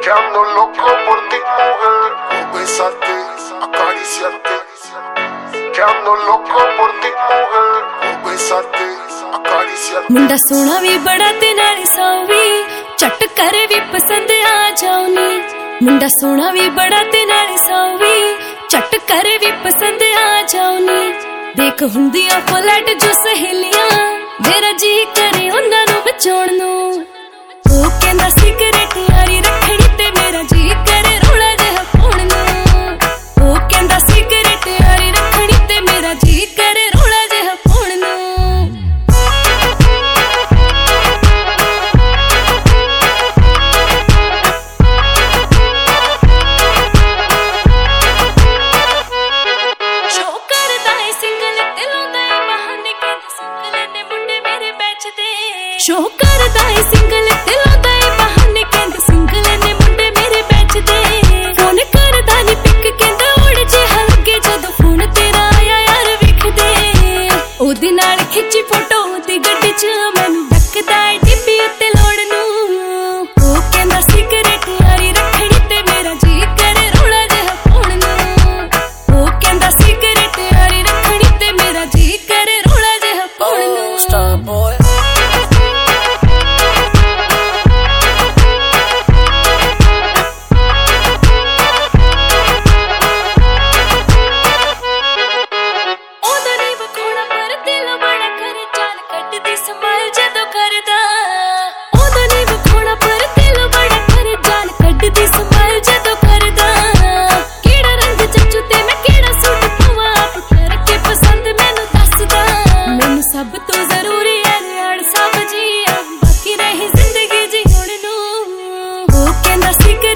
Que ando loco por ti, mujer, por besarte, acariciarte. Que ando loco por ti, mujer, por besarte, acariciarte. मुंडा सोना भी बड़ा ते नाले साऊ भी चट कर भी पसंद आ जाओ नी। मुंडा सोना भी बड़ा ते नाले साऊ भी चट कर भी पसंद आ जाओ नी। देख हुंदियां फ्लैट जो सहेलियां मेरा जी करे उन्हां नूं बचाउण नूं। ओ कहंदा सिगरेट यारी रखणी ते मेरा जी करे रोला जिहा पाउण नूं। ओ कहंदा सिगरेट यारी रखणी ते मेरा जी करे रोला जिहा पाउण नूं। शो करदा है सिंगल ते लांदा है बहाने कहंदे सिंगल ने मुंडे मेरे बैच दे। फोन करदा नी पिक कहंदा उड़ जे हलके जदों फोन तेरा आया यार वेख दे। ओदे नाल खिच्ची फोटो ओदी गड्डी च मैनू डकदा है डिब्बी उत्ते लोड़ नूं। ओ कहंदा सिगरेट यारी रखणी ते मेरा जी करे रोला जिहा पाउण नूं। ओ कहंदा सिगरेट यारी रखणी ते मेरा जी करे रोला जिहा पाउण नूं। स्टार बॉय सब तो जरूरी है यार सब जी बाकी रही जिंदगी जी हुण नूं। ओ कहंदा सिगरेट